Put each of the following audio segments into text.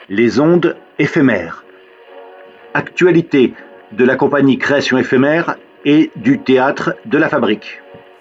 Les ondes éphémères. Actualité de la compagnie Création éphémère et du théâtre de la Fabrique.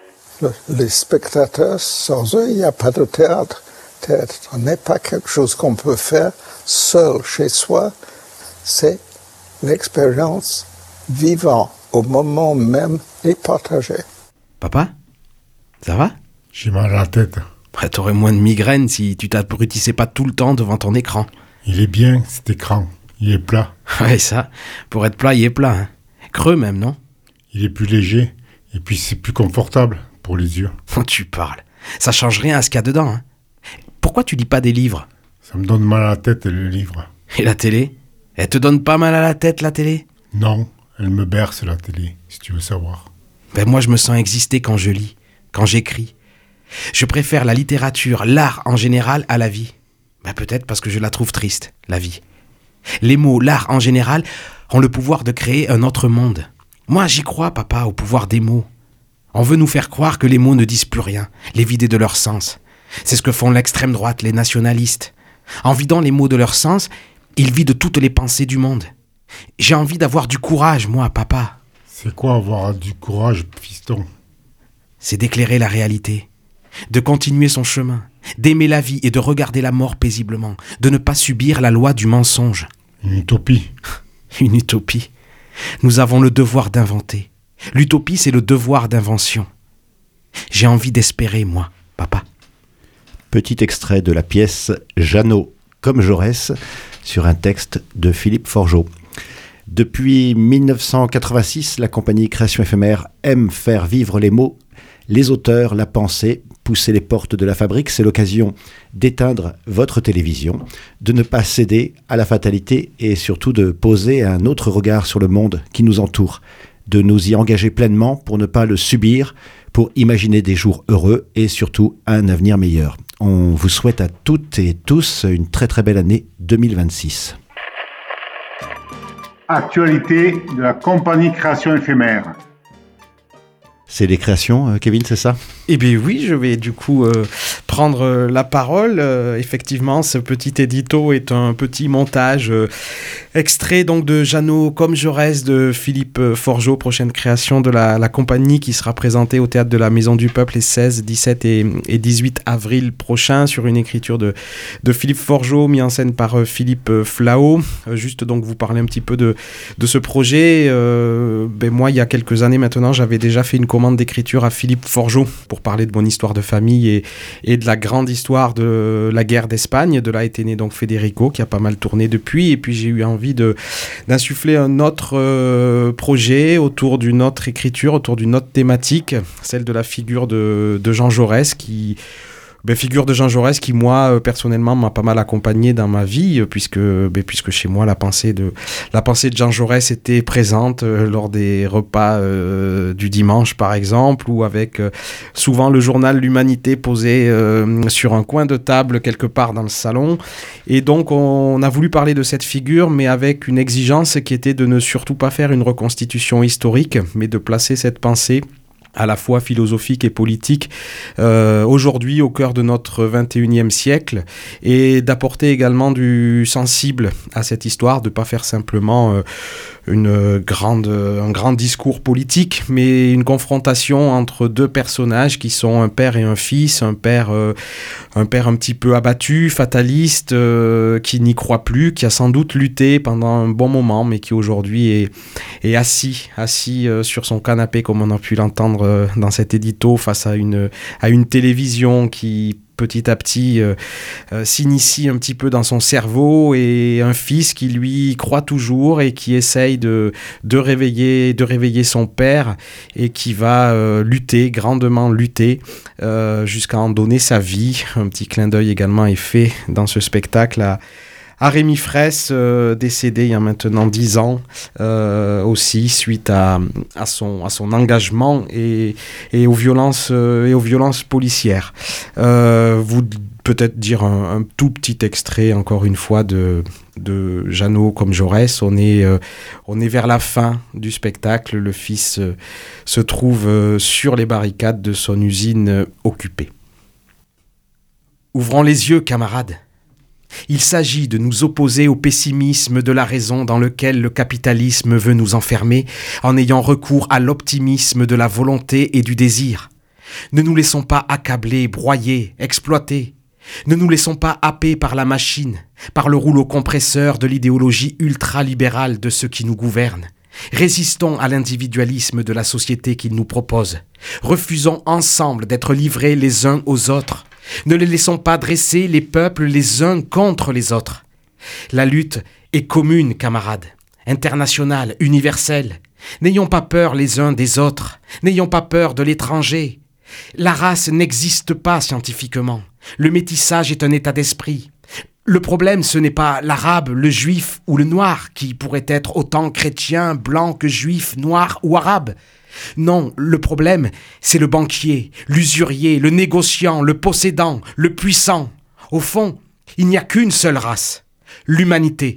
Les spectateurs, sans eux, il n'y a pas de théâtre. Théâtre n'est pas quelque chose qu'on peut faire seul chez soi. C'est l'expérience vivante au moment même et partagée. Papa, ça va? J'ai mal à la tête. Ouais, t'aurais moins de migraine si tu t'abrutissais pas tout le temps devant ton écran. Il est bien, cet écran. Il est plat. Ouais, ça, pour être plat, il est plat. Hein. Creux même, non? Il est plus léger. Et puis c'est plus confortable pour les yeux. Tu parles. Ça change rien à ce qu'il y a dedans. Hein. Pourquoi tu lis pas des livres? Ça me donne mal à la tête, le livre. Et la télé? Elle te donne pas mal à la tête, la télé? Non, elle me berce, la télé, si tu veux savoir. Ben moi, je me sens exister quand je lis, quand j'écris. Je préfère la littérature, l'art en général, à la vie. Ben peut-être parce que je la trouve triste, la vie. Les mots, l'art en général, ont le pouvoir de créer un autre monde. Moi, j'y crois, papa, au pouvoir des mots. On veut nous faire croire que les mots ne disent plus rien, les vider de leur sens. C'est ce que font l'extrême droite, les nationalistes. En vidant les mots de leur sens, ils vident toutes les pensées du monde. J'ai envie d'avoir du courage, moi, papa. C'est quoi avoir du courage, fiston? C'est d'éclairer la réalité, de continuer son chemin, d'aimer la vie et de regarder la mort paisiblement, de ne pas subir la loi du mensonge. Une utopie. Une utopie. Nous avons le devoir d'inventer. L'utopie, c'est le devoir d'invention. J'ai envie d'espérer, moi, papa. Petit extrait de la pièce Jeannot comme Jaurès sur un texte de Philippe Forgeot. Depuis 1986, la compagnie Création éphémère aime faire vivre les mots, les auteurs, la pensée, pousser les portes de la Fabrique. C'est l'occasion d'éteindre votre télévision, de ne pas céder à la fatalité et surtout de poser un autre regard sur le monde qui nous entoure, de nous y engager pleinement pour ne pas le subir, pour imaginer des jours heureux et surtout un avenir meilleur. On vous souhaite à toutes et tous une très très belle année 2026. Actualité de la compagnie Création éphémère. C'est les créations, Kevin, c'est ça? Eh bien oui, je vais du coup prendre la parole. Effectivement, ce petit édito est un petit montage extrait donc de Jeannot comme Jaurès de Philippe Forgeot, prochaine création de la compagnie qui sera présentée au Théâtre de la Maison du Peuple les 16, 17 et 18 avril prochains sur une écriture de Philippe Forgeot, mis en scène par Philippe Flao. Juste donc vous parler un petit peu de ce projet. Moi, il y a quelques années maintenant, j'avais déjà fait une commande d'écriture à Philippe Forgeot pour parler de mon histoire de famille et de la grande histoire de la guerre d'Espagne. De là était né donc Federico, qui a pas mal tourné depuis. Et puis j'ai eu envie d'insuffler un autre projet autour d'une autre écriture, autour d'une autre thématique, celle de la figure de Jean Jaurès, figure de Jean Jaurès qui, moi, personnellement, m'a pas mal accompagné dans ma vie, puisque chez moi, la pensée de Jean Jaurès était présente lors des repas du dimanche, par exemple, ou avec souvent le journal L'Humanité posé sur un coin de table quelque part dans le salon. Et donc, on a voulu parler de cette figure, mais avec une exigence qui était de ne surtout pas faire une reconstitution historique, mais de placer cette pensée à la fois philosophique et politique, aujourd'hui au cœur de notre 21e siècle, et d'apporter également du sensible à cette histoire, de ne pas faire simplement un grand discours politique, mais une confrontation entre deux personnages qui sont un père et un fils, un père un petit peu abattu, fataliste, qui n'y croit plus, qui a sans doute lutté pendant un bon moment, mais qui aujourd'hui est assis sur son canapé, comme on a pu l'entendre dans cet édito, face à une télévision qui petit à petit s'initie un petit peu dans son cerveau, et un fils qui lui croit toujours et qui essaye de réveiller son père, et qui va grandement lutter jusqu'à en donner sa vie. Un petit clin d'œil également est fait dans ce spectacle à Rémi Fraisse, décédé il y a maintenant 10 ans, aussi suite à son engagement et aux violences policières. Vous peut-être dire un tout petit extrait encore une fois de Jeannot comme Jaurès. On est vers la fin du spectacle. Le fils se trouve sur les barricades de son usine occupée. Ouvrons les yeux, camarades. Il s'agit de nous opposer au pessimisme de la raison dans lequel le capitalisme veut nous enfermer en ayant recours à l'optimisme de la volonté et du désir. Ne nous laissons pas accabler, broyer, exploiter. Ne nous laissons pas happer par la machine, par le rouleau compresseur de l'idéologie ultralibérale de ceux qui nous gouvernent. Résistons à l'individualisme de la société qu'ils nous proposent. Refusons ensemble d'être livrés les uns aux autres. Ne les laissons pas dresser les peuples les uns contre les autres. La lutte est commune, camarades, internationale, universelle. N'ayons pas peur les uns des autres. N'ayons pas peur de l'étranger. La race n'existe pas scientifiquement. Le métissage est un état d'esprit. Le problème, ce n'est pas l'arabe, le juif ou le noir, qui pourrait être autant chrétien, blanc que juif, noir ou arabe. Non, le problème, c'est le banquier, l'usurier, le négociant, le possédant, le puissant. Au fond, il n'y a qu'une seule race, l'humanité.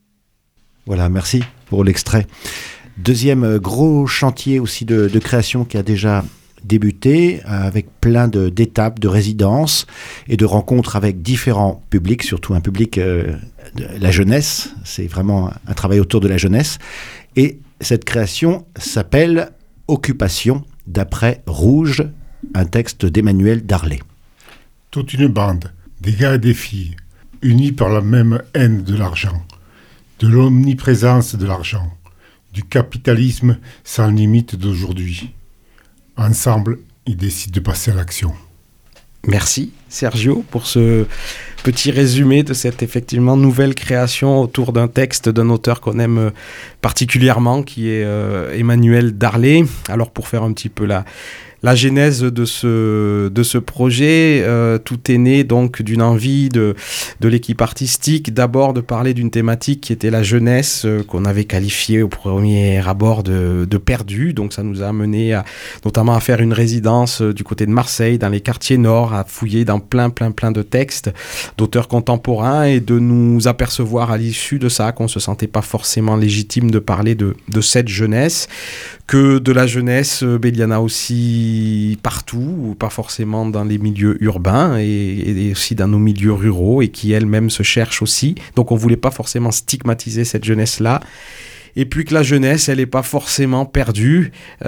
Voilà, merci pour l'extrait. Deuxième gros chantier aussi de création qui a déjà débuté, avec plein d'étapes, de résidences et de rencontres avec différents publics, surtout un public de la jeunesse. C'est vraiment un travail autour de la jeunesse. Et cette création s'appelle « Occupation » d'après Rouge, un texte d'Emmanuel Darlé. Toute une bande, des gars et des filles, unis par la même haine de l'argent, de l'omniprésence de l'argent, du capitalisme sans limite d'aujourd'hui. Ensemble, ils décident de passer à l'action. Merci Sergio pour ce petit résumé de cette effectivement nouvelle création autour d'un texte d'un auteur qu'on aime particulièrement, qui est Emmanuel Darlé. Alors pour faire un petit peu la genèse de ce projet, tout est né donc d'une envie de l'équipe artistique, d'abord de parler d'une thématique qui était la jeunesse, qu'on avait qualifiée au premier abord de perdue. Donc ça nous a amené notamment à faire une résidence du côté de Marseille, dans les quartiers nord, à fouiller dans plein de textes d'auteurs contemporains et de nous apercevoir à l'issue de ça qu'on ne se sentait pas forcément légitime de parler de cette jeunesse, que de la jeunesse, il y en a aussi partout, pas forcément dans les milieux urbains et aussi dans nos milieux ruraux et qui elle-même se cherche aussi. Donc on voulait pas forcément stigmatiser cette jeunesse-là. Et puis que la jeunesse, elle n'est pas forcément perdue. Elle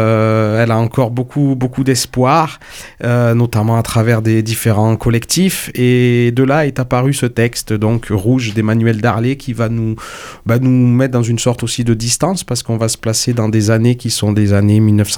a encore beaucoup d'espoir, notamment à travers des différents collectifs. Et de là est apparu ce texte, donc Rouge d'Emmanuel Darlé, qui va nous mettre dans une sorte aussi de distance, parce qu'on va se placer dans des années qui sont des années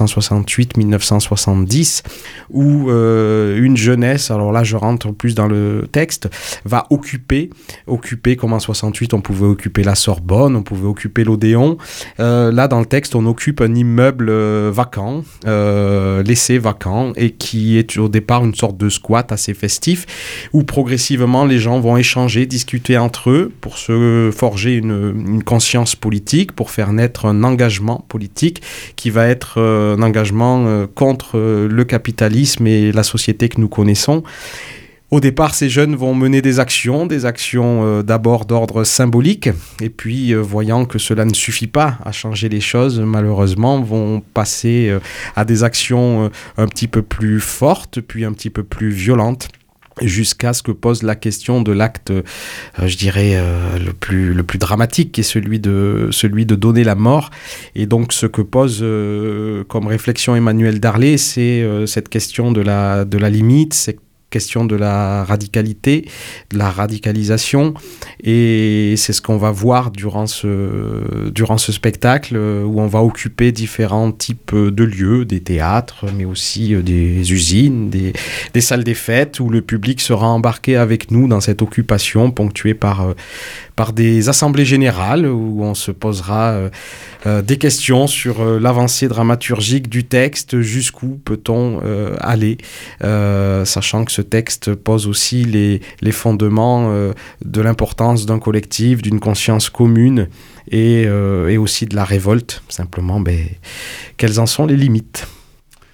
1968-1970, où une jeunesse, alors là je rentre plus dans le texte, va occuper comme en 68 on pouvait occuper la Sorbonne, on pouvait occuper l'Odéon. Là dans le texte on occupe un immeuble vacant, laissé vacant, et qui est au départ une sorte de squat assez festif, où progressivement les gens vont échanger, discuter entre eux pour se forger une conscience politique, pour faire naître un engagement politique qui va être un engagement contre le capitalisme et la société que nous connaissons. Au départ, ces jeunes vont mener des actions d'abord d'ordre symbolique, et puis voyant que cela ne suffit pas à changer les choses, malheureusement, vont passer à des actions un petit peu plus fortes, puis un petit peu plus violentes, jusqu'à ce que pose la question de l'acte, je dirais, le plus dramatique, qui est celui de donner la mort. Et donc ce que pose comme réflexion Emmanuel Darlé, c'est cette question de la limite, cette question de la radicalité, de la radicalisation, et c'est ce qu'on va voir durant ce spectacle, où on va occuper différents types de lieux, des théâtres, mais aussi des usines, des salles des fêtes, où le public sera embarqué avec nous dans cette occupation ponctuée par des assemblées générales, où on se posera des questions sur l'avancée dramaturgique du texte, jusqu'où peut-on aller, sachant que ce texte pose aussi les fondements de l'importance d'un collectif, d'une conscience commune, et aussi de la révolte. Simplement, quelles en sont les limites ?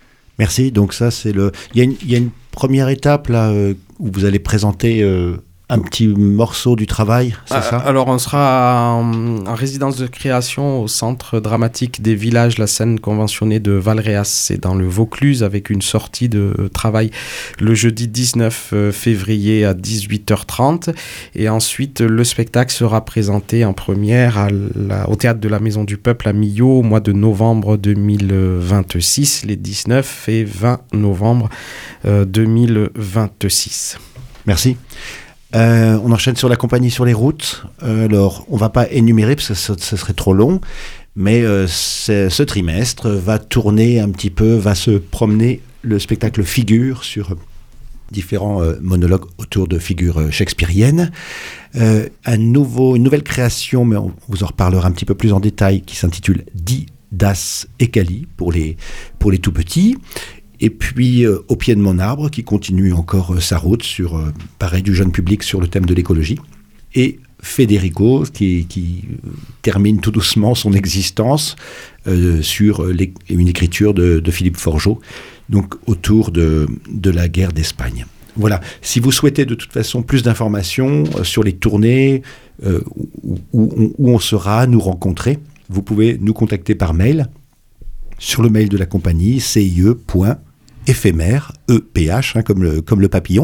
Merci. Donc ça, c'est il y a une première étape là où vous allez présenter un petit morceau du travail, c'est ça ? Alors, on sera en résidence de création au Centre dramatique des villages, la scène conventionnée de Valréas. C'est dans le Vaucluse, avec une sortie de travail le jeudi 19 février à 18h30. Et ensuite, le spectacle sera présenté en première au Théâtre de la Maison du Peuple à Millau au mois de novembre 2026, les 19 et 20 novembre 2026. Merci. On enchaîne sur la compagnie sur les routes. Alors, on ne va pas énumérer parce que ce serait trop long, mais ce trimestre va tourner un petit peu, va se promener le spectacle Figures sur différents monologues autour de figures shakespeariennes. Une nouvelle création, mais on vous en reparlera un petit peu plus en détail, qui s'intitule Di, Das et Cali pour les tout petits. Et puis, Au pied de mon arbre, qui continue encore sa route sur, pareil, du jeune public sur le thème de l'écologie. Et Federico, qui termine tout doucement son existence sur une écriture de Philippe Forgeot, donc autour de la guerre d'Espagne. Voilà. Si vous souhaitez de toute façon plus d'informations sur les tournées, où on sera, nous rencontrer, vous pouvez nous contacter par mail sur le mail de la compagnie cie.éphémère, EPH, comme le papillon,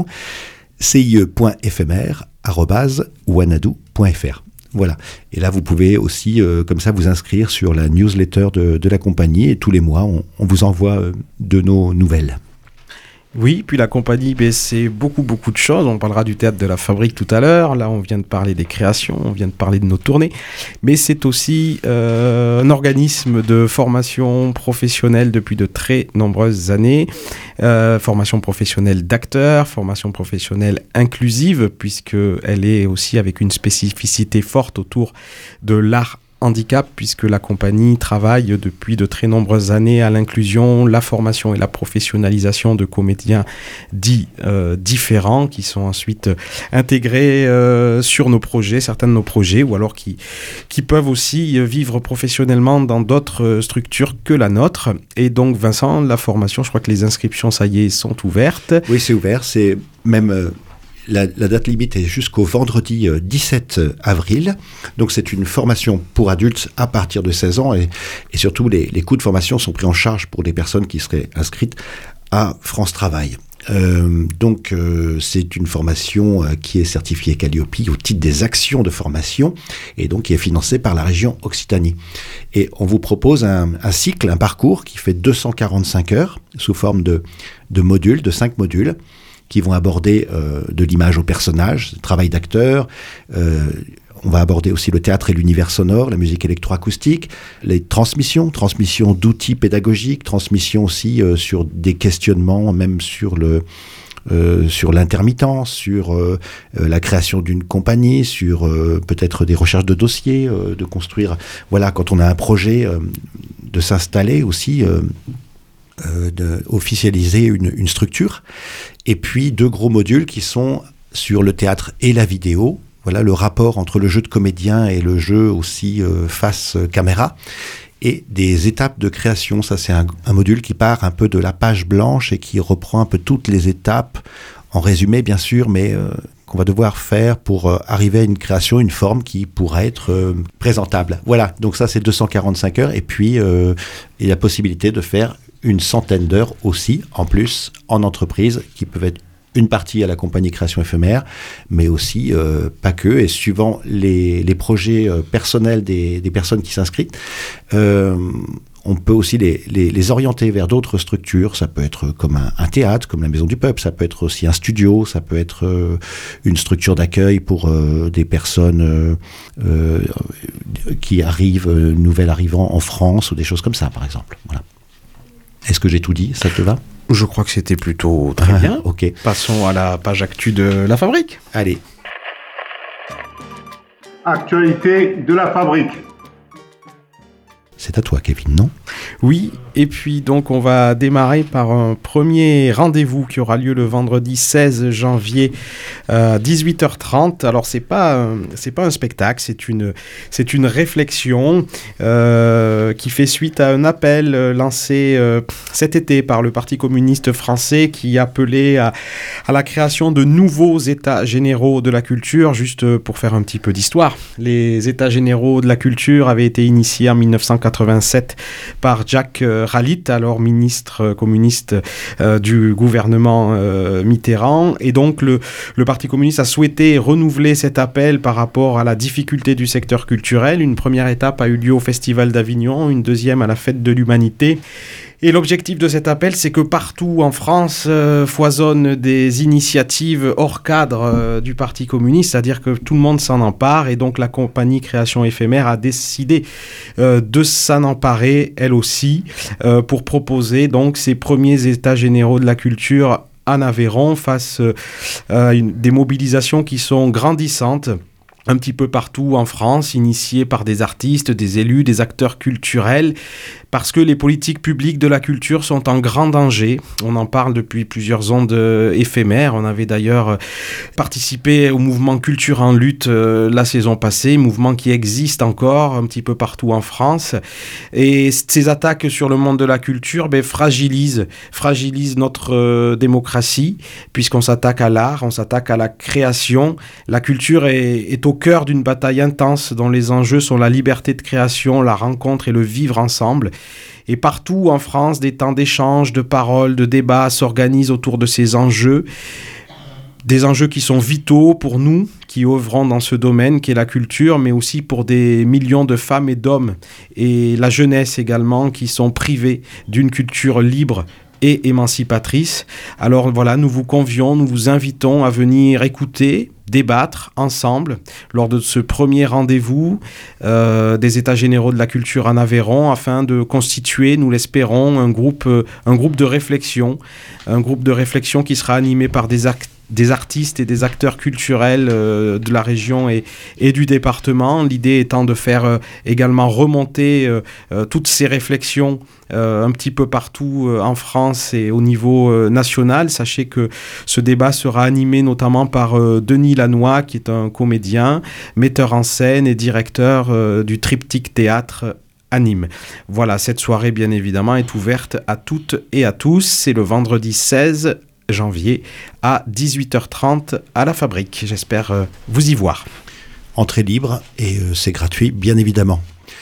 cie.éphémère@wanadoo.fr. Voilà. Et là, vous pouvez aussi, comme ça, vous inscrire sur la newsletter de la compagnie. Et tous les mois, on vous envoie de nos nouvelles. Oui, puis la compagnie, c'est beaucoup de choses. On parlera du théâtre de la Fabrique tout à l'heure. Là, on vient de parler des créations, on vient de parler de nos tournées. Mais c'est aussi un organisme de formation professionnelle depuis de très nombreuses années. Formation professionnelle d'acteurs, formation professionnelle inclusive, puisqu'elle est aussi avec une spécificité forte autour de l'art handicap, puisque la compagnie travaille depuis de très nombreuses années à l'inclusion, la formation et la professionnalisation de comédiens dits différents, qui sont ensuite intégrés sur nos projets, certains de nos projets, ou alors qui peuvent aussi vivre professionnellement dans d'autres structures que la nôtre. Et donc, Vincent, la formation, je crois que les inscriptions, ça y est, sont ouvertes. Oui, c'est ouvert, c'est même... La date limite est jusqu'au vendredi 17 avril. Donc, c'est une formation pour adultes à partir de 16 ans. Et surtout, les coûts de formation sont pris en charge pour les personnes qui seraient inscrites à France Travail. Donc, c'est une formation qui est certifiée Calliope au titre des actions de formation et donc qui est financée par la région Occitanie. Et on vous propose un cycle, un parcours qui fait 245 heures sous forme de modules, de 5 modules, qui vont aborder de l'image au personnage, le travail d'acteur. On va aborder aussi le théâtre et l'univers sonore, la musique électroacoustique, les transmissions d'outils pédagogiques, transmissions aussi sur des questionnements, même sur l'intermittence, sur la création d'une compagnie, sur peut-être des recherches de dossiers, de construire, voilà, quand on a un projet, de s'installer aussi, d'officialiser une structure. Et puis 2 gros modules qui sont sur le théâtre et la vidéo. Voilà le rapport entre le jeu de comédien et le jeu aussi face caméra. Et des étapes de création. Ça, c'est un module qui part un peu de la page blanche et qui reprend un peu toutes les étapes, en résumé bien sûr, mais qu'on va devoir faire pour arriver à une création, une forme qui pourrait être présentable. Voilà, donc ça c'est 245 heures. Et puis, il y a la possibilité de faire une centaine d'heures aussi, en plus, en entreprise, qui peuvent être une partie à la compagnie Création Éphémère, mais aussi pas que, et suivant les projets personnels des personnes qui s'inscrivent, on peut aussi les orienter vers d'autres structures. Ça peut être comme un théâtre, comme la Maison du Peuple, ça peut être aussi un studio, ça peut être une structure d'accueil pour des personnes qui arrivent, nouvelles arrivants en France, ou des choses comme ça, par exemple. Voilà. Est-ce que j'ai tout dit ? Ça te va ? Je crois que c'était plutôt très bien. Ok. Passons à la page actu de la Fabrique. Allez. Actualité de la Fabrique. C'est à toi, Kevin, non ? Oui, et puis donc on va démarrer par un premier rendez-vous qui aura lieu le vendredi 16 janvier à 18h30. Alors c'est pas un spectacle, c'est une réflexion qui fait suite à un appel lancé cet été par le Parti communiste français qui appelait à la création de nouveaux états généraux de la culture. Juste pour faire un petit peu d'histoire, les états généraux de la culture avaient été initiés en 1987 par Jacques Ralit, alors ministre communiste du gouvernement Mitterrand. Et donc, le Parti communiste a souhaité renouveler cet appel par rapport à la difficulté du secteur culturel. Une première étape a eu lieu au Festival d'Avignon, une deuxième à la Fête de l'Humanité. Et l'objectif de cet appel, c'est que partout en France foisonnent des initiatives hors cadre du Parti communiste, c'est-à-dire que tout le monde s'en empare, et donc la compagnie Création éphémère a décidé de s'en emparer, elle aussi, pour proposer donc ces premiers états généraux de la culture en Aveyron face à des mobilisations qui sont grandissantes un petit peu partout en France, initiées par des artistes, des élus, des acteurs culturels, parce que les politiques publiques de la culture sont en grand danger. On en parle depuis plusieurs ondes éphémères. On avait d'ailleurs participé au mouvement Culture en lutte la saison passée, mouvement qui existe encore un petit peu partout en France. Et ces attaques sur le monde de la culture fragilisent notre démocratie, puisqu'on s'attaque à l'art, on s'attaque à la création. La culture est au cœur d'une bataille intense dont les enjeux sont la liberté de création, la rencontre et le vivre ensemble. Et partout en France, des temps d'échange, de paroles, de débats s'organisent autour de ces enjeux. Des enjeux qui sont vitaux pour nous, qui œuvrons dans ce domaine qu'est la culture, mais aussi pour des millions de femmes et d'hommes. Et la jeunesse également, qui sont privés d'une culture libre et émancipatrice. Alors voilà, nous vous convions, nous vous invitons à venir écouter, débattre ensemble lors de ce premier rendez-vous des États généraux de la culture en Aveyron, afin de constituer, nous l'espérons, un groupe de réflexion qui sera animé par des artistes et des acteurs culturels de la région et du département. L'idée étant de faire également remonter toutes ces réflexions un petit peu partout en France et au niveau national. Sachez que ce débat sera animé notamment par Denis Lannoy, qui est un comédien, metteur en scène et directeur du Triptyque Théâtre à Nîmes. Voilà, cette soirée, bien évidemment, est ouverte à toutes et à tous. C'est le vendredi 16 janvier à 18h30 à la Fabrique. J'espère vous y voir. Entrée libre et c'est gratuit, bien évidemment.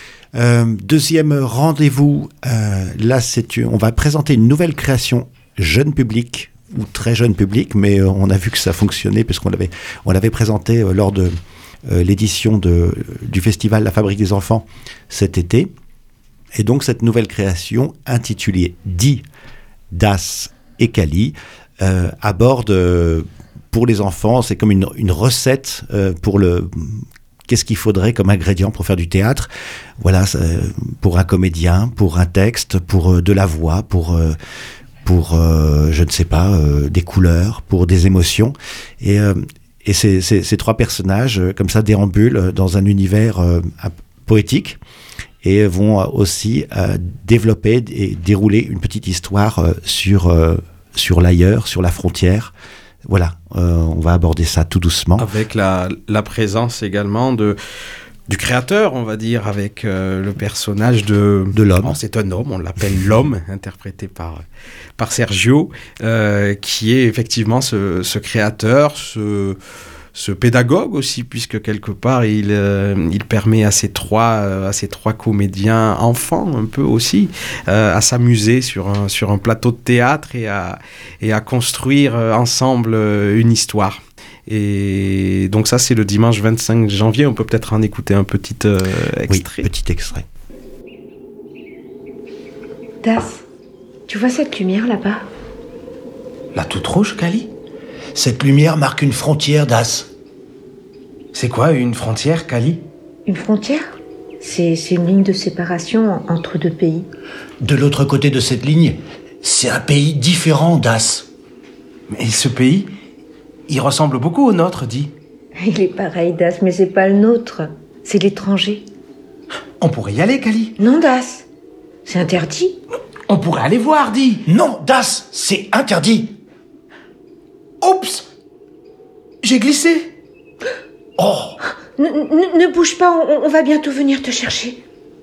Deuxième rendez-vous, là on va présenter une nouvelle création jeune public ou très jeune public, mais on a vu que ça fonctionnait puisqu'on l'avait présenté lors de l'édition du festival La Fabrique des Enfants cet été. Et donc cette nouvelle création intitulée Di, Das et Kali aborde pour les enfants, c'est comme une recette pour qu'est-ce qu'il faudrait comme ingrédient pour faire du théâtre. Voilà, pour un comédien, pour un texte, pour de la voix, pour je ne sais pas, des couleurs, pour des émotions. Et ces trois personnages, comme ça, déambulent dans un univers poétique et vont aussi développer et dérouler une petite histoire sur l'ailleurs, sur la frontière. Voilà, on va aborder ça tout doucement. Avec la présence également du créateur, on va dire, avec le personnage de l'homme. Oh, c'est un homme, on l'appelle l'homme, interprété par Sergio, qui est effectivement ce créateur, ce pédagogue aussi, puisque quelque part il permet à ces trois comédiens enfants un peu aussi à s'amuser sur un plateau de théâtre et à construire ensemble une histoire. Et donc ça, c'est le dimanche 25 janvier. On peut peut-être en écouter un petit extrait. Oui, petit extrait. Das, tu vois cette lumière là-bas? La toute rouge, Kali? Cette lumière marque une frontière, Das. C'est quoi une frontière, Kali? Une frontière? C'est une ligne de séparation entre deux pays. De l'autre côté de cette ligne, c'est un pays différent, Das. Mais ce pays, il ressemble beaucoup au nôtre, dis. Il est pareil, Das, mais c'est pas le nôtre. C'est l'étranger. On pourrait y aller, Kali? Non, Das. C'est interdit. On pourrait aller voir, dis. Non, Das, c'est interdit. Oups, j'ai glissé. Oh, Ne bouge pas, on va bientôt venir te chercher.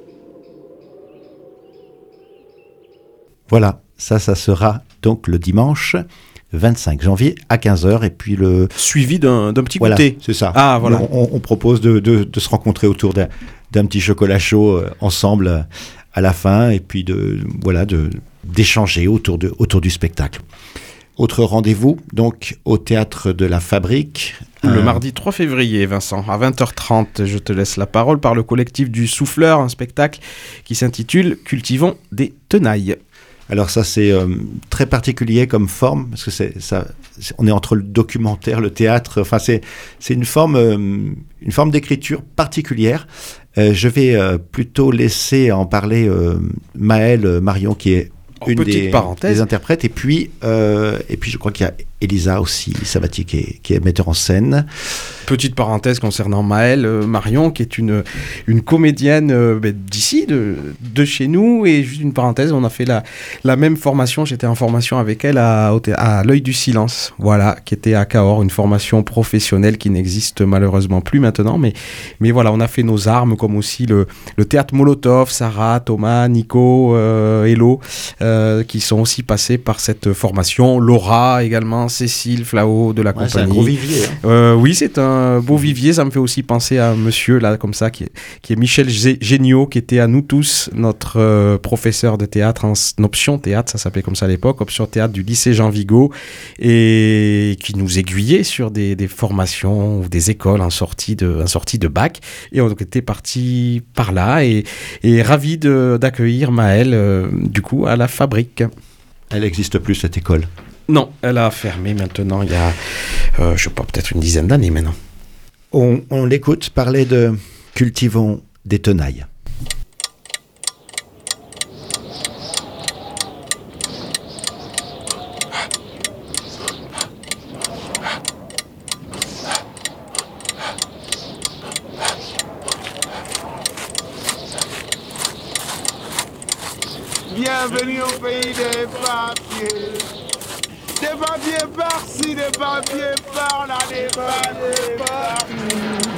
Voilà, ça sera donc le dimanche 25 janvier à 15h et puis suivi d'un petit voilà, goûter. C'est ça. Ah, voilà. On propose de se rencontrer autour d'un petit chocolat chaud ensemble à la fin et puis d'échanger autour du spectacle. Autre rendez-vous, donc, au Théâtre de la Fabrique. Le mardi 3 février, Vincent, à 20h30, je te laisse la parole par le collectif du Souffleur, un spectacle qui s'intitule « Cultivons des tenailles ». Alors ça, c'est très particulier comme forme, parce que on est entre le documentaire, le théâtre, enfin c'est une forme d'écriture particulière. Je vais plutôt laisser en parler Maëlle Marion, qui est une des interprètes, et puis je crois qu'il y a Elisa aussi, Sabatier, qui est metteur en scène. Petite parenthèse concernant Maëlle Marion, qui est une comédienne d'ici, de chez nous, et juste une parenthèse, on a fait la même formation, j'étais en formation avec elle à l'Œil du Silence, voilà, qui était à Cahors, une formation professionnelle qui n'existe malheureusement plus maintenant, mais voilà, on a fait nos armes, comme aussi le théâtre Molotov, Sarah, Thomas, Nico, Hello, qui sont aussi passés par cette formation, Laura également, Cécile, Flao de la compagnie. C'est un gros vivier. Oui, c'est un beau vivier. Ça me fait aussi penser à un monsieur là, comme ça, qui est Michel Géniaud, qui était à nous tous notre professeur de théâtre en option théâtre, ça s'appelait comme ça à l'époque, option théâtre du lycée Jean Vigo, et qui nous aiguillait sur des formations ou des écoles en sortie de bac. Et on était parti par là et ravi d'accueillir Maëlle du coup à la Fabrique. Elle n'existe plus, cette école? Non, elle a fermé maintenant il y a, je sais pas, peut-être une dizaine d'années maintenant. On l'écoute parler de Cultivons des tenailles. Bienvenue au pays des papiers. Des papiers par-ci, des papiers par-là, des papiers partout.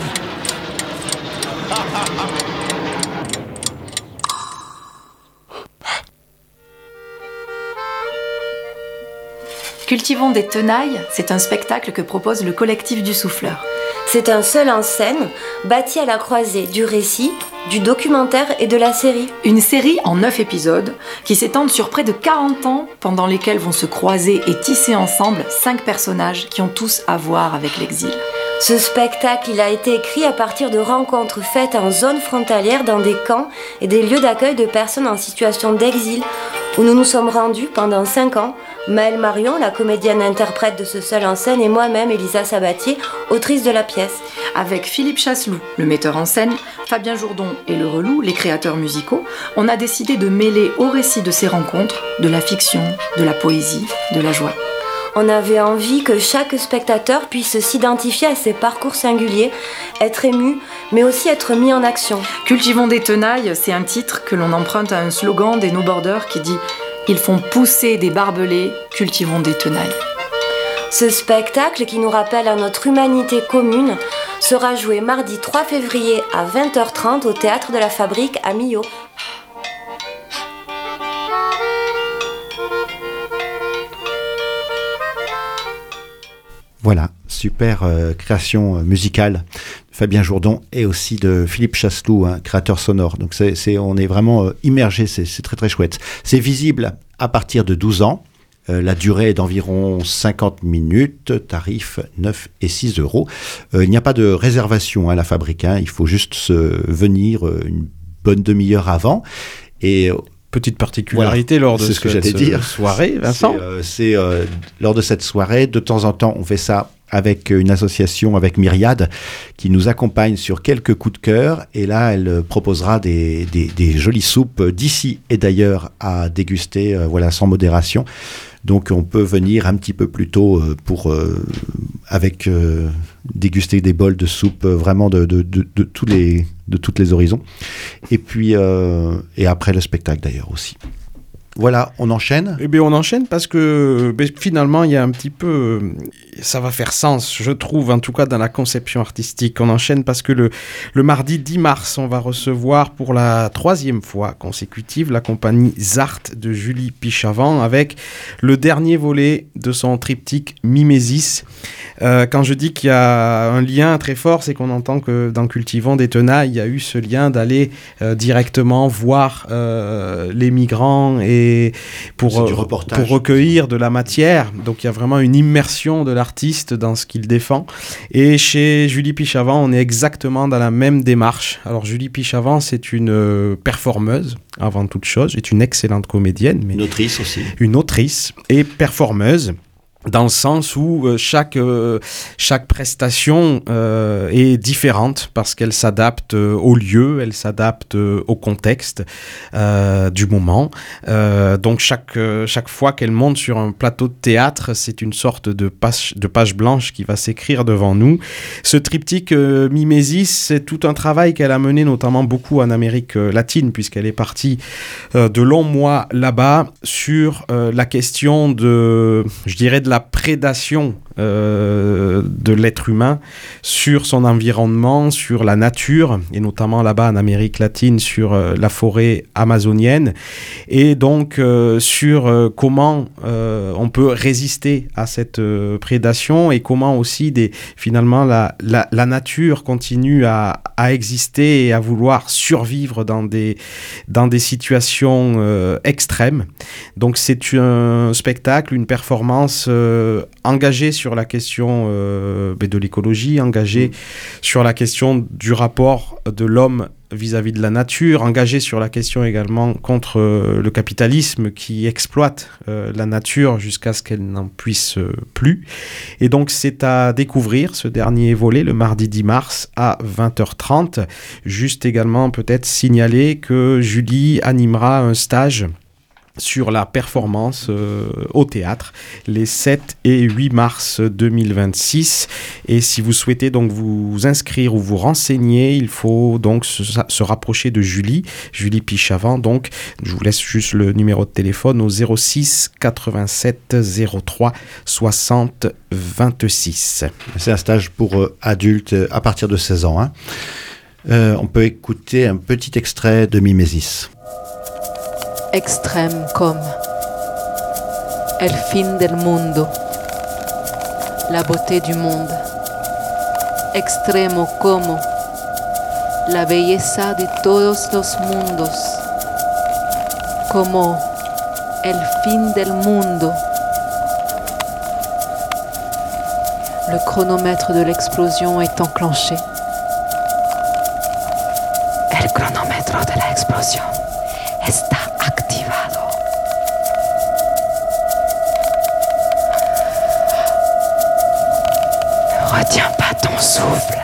Cultivons des tenailles, c'est un spectacle que propose le collectif du Souffleur. C'est un seul en scène, bâti à la croisée du récit, du documentaire et de la série. Une série en 9 épisodes qui s'étendent sur près de 40 ans, pendant lesquels vont se croiser et tisser ensemble 5 personnages qui ont tous à voir avec l'exil. Ce spectacle, il a été écrit à partir de rencontres faites en zone frontalière dans des camps et des lieux d'accueil de personnes en situation d'exil, où nous nous sommes rendus pendant 5 ans, Maëlle Marion, la comédienne interprète de ce seul en scène, et moi-même, Elisa Sabatier, autrice de la pièce. Avec Philippe Chasseloup, le metteur en scène, Fabien Jourdon et Le Relou, les créateurs musicaux, on a décidé de mêler au récit de ces rencontres de la fiction, de la poésie, de la joie. On avait envie que chaque spectateur puisse s'identifier à ses parcours singuliers, être ému, mais aussi être mis en action. Cultivons des tenailles, c'est un titre que l'on emprunte à un slogan des No Borders qui dit « Ils font pousser des barbelés, cultivons des tenailles ». Ce spectacle, qui nous rappelle à notre humanité commune, sera joué mardi 3 février à 20h30 au Théâtre de la Fabrique à Millau. Voilà, super création musicale de Fabien Jourdon et aussi de Philippe Chasseloup, créateur sonore. Donc on est vraiment immergé, c'est très très chouette. C'est visible à partir de 12 ans. La durée est d'environ 50 minutes, tarif 9 et 6 euros. Il n'y a pas de réservation à la Fabrique, il faut juste venir une bonne demi-heure avant. Et petite particularité lors de cette soirée, Vincent. Lors de cette soirée, de temps en temps, on fait ça avec une association, avec Myriade, qui nous accompagne sur quelques coups de cœur. Et là, elle proposera des jolies soupes d'ici et d'ailleurs à déguster, sans modération. Donc on peut venir un petit peu plus tôt pour déguster des bols de soupe vraiment de tous les horizons. Et puis et après le spectacle d'ailleurs aussi. Voilà, on enchaîne ? Eh bien, on enchaîne parce que finalement, il y a un petit peu... Ça va faire sens, je trouve, en tout cas dans la conception artistique. On enchaîne parce que le mardi 10 mars, on va recevoir pour la 3e fois consécutive la compagnie Zart de Julie Pichavant avec le dernier volet de son triptyque Mimesis. Quand je dis qu'il y a un lien très fort, c'est qu'on entend que dans Cultivons des tenailles, il y a eu ce lien d'aller directement voir les migrants et pour recueillir de la matière. Donc il y a vraiment une immersion de l'artiste dans ce qu'il défend. Et chez Julie Pichavant, on est exactement dans la même démarche. Alors Julie Pichavant, c'est une performeuse avant toute chose, est une excellente comédienne. Mais une autrice aussi. Une autrice et performeuse. Dans le sens où chaque prestation est différente parce qu'elle s'adapte au lieu, elle s'adapte au contexte du moment. Donc chaque fois qu'elle monte sur un plateau de théâtre, c'est une sorte de page blanche qui va s'écrire devant nous. Ce triptyque Mimesis, c'est tout un travail qu'elle a mené notamment beaucoup en Amérique latine puisqu'elle est partie de longs mois là-bas sur la question de la prédation de l'être humain sur son environnement, sur la nature, et notamment là-bas en Amérique latine sur la forêt amazonienne, et donc sur comment on peut résister à cette prédation et comment aussi finalement la nature continue à exister et à vouloir survivre dans des situations extrêmes. Donc c'est un spectacle, une performance engagée sur la question de l'écologie, engagée sur la question du rapport de l'homme vis-à-vis de la nature, engagée sur la question également contre le capitalisme qui exploite la nature jusqu'à ce qu'elle n'en puisse plus. Et donc c'est à découvrir ce dernier volet le mardi 10 mars à 20h30. Juste également peut-être signaler que Julie animera un stage sur la performance au théâtre les 7 et 8 mars 2026. Et si vous souhaitez donc vous inscrire ou vous renseigner, il faut donc se rapprocher de Julie Pichavant. Donc, je vous laisse juste le numéro de téléphone au 06 87 03 60 26. C'est un stage pour adultes à partir de 16 ans. On peut écouter un petit extrait de Mimesis. Extreme comme el fin del mundo, la beauté du monde. Extremo como la belleza de todos los mundos, como el fin del mundo. Le chronomètre de l'explosion est enclenché. El chronomètre de l'explosion está activado. Ne retiens pas ton souffle.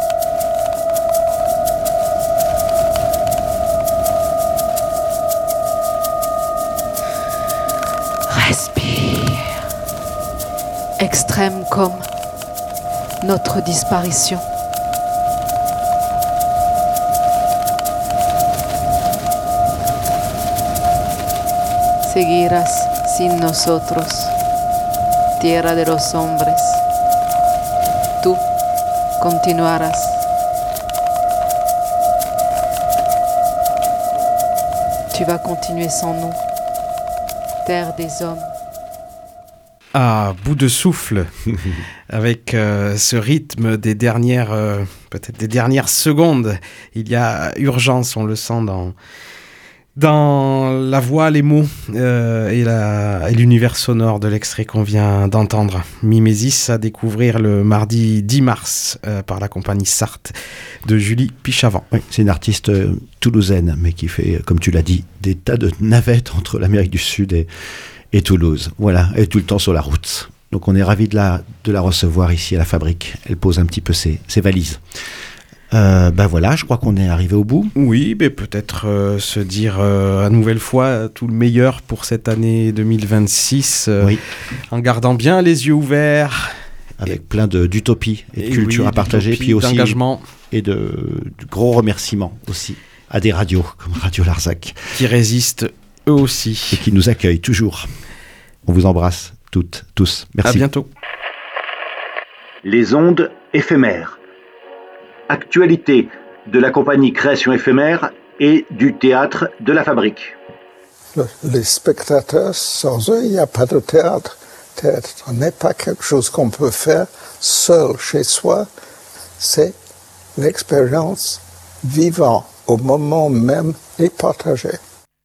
Respire. Extrême comme notre disparition. Seguirás sin nosotros, tierra de los hombres. Tú continuarás. Tu vas continuer sans nous, terre des hommes. À bout de souffle, avec ce rythme des dernières, peut-être des dernières secondes, il y a urgence, on le sent dans la voix, les mots et l'univers sonore de l'extrait qu'on vient d'entendre. Mimesis à découvrir le mardi 10 mars par la compagnie Sarthe de Julie Pichavant. Oui, c'est une artiste toulousaine, mais qui fait, comme tu l'as dit, des tas de navettes entre l'Amérique du Sud et Toulouse. Voilà, et tout le temps sur la route. Donc on est ravis de la recevoir ici à la fabrique. Elle pose un petit peu ses valises. Voilà, je crois qu'on est arrivé au bout. Oui, mais peut-être se dire à nouvelle fois tout le meilleur pour cette année 2026, en gardant bien les yeux ouverts. Avec plein d'utopie et de culture à partager, puis aussi d'engagement. Et de gros remerciements aussi à des radios comme Radio Larzac. Qui résistent eux aussi. Et qui nous accueillent toujours. On vous embrasse toutes, tous. Merci. À bientôt. Les ondes éphémères. Actualité de la compagnie Création éphémère et du théâtre de la Fabrique. Les spectateurs, sans eux, il n'y a pas de théâtre. Théâtre n'est pas quelque chose qu'on peut faire seul chez soi. C'est l'expérience vivante au moment même et partagée.